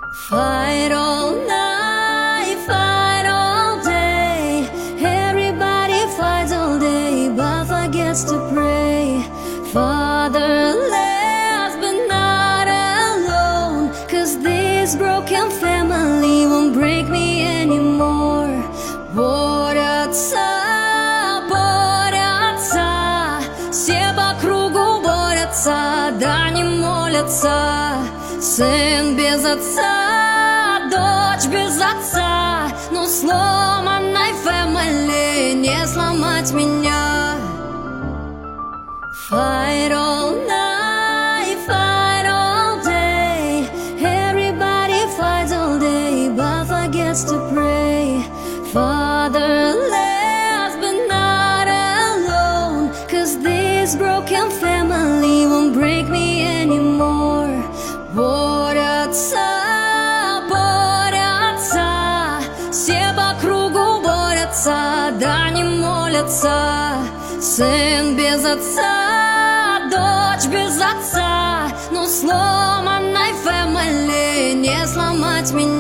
Fight all night, fight all day. Everybody fights all day, but forgets to pray. Fatherless, but not alone, 'cause this broken family won't break me anymore. Борются, борются, все по кругу борются, да не молятся. Сын без отца, дочь без отца, но сломанной фэмили не сломать меня. Fight all night, fight all day. Everybody fights all day, but forgets to pray. Fatherless, but not alone, 'cause this broken family won't break me anymore. Борются, борются, все по кругу борются, да не молятся. Сын без отца, дочь без отца, но сломанной фэмили не сломать меня.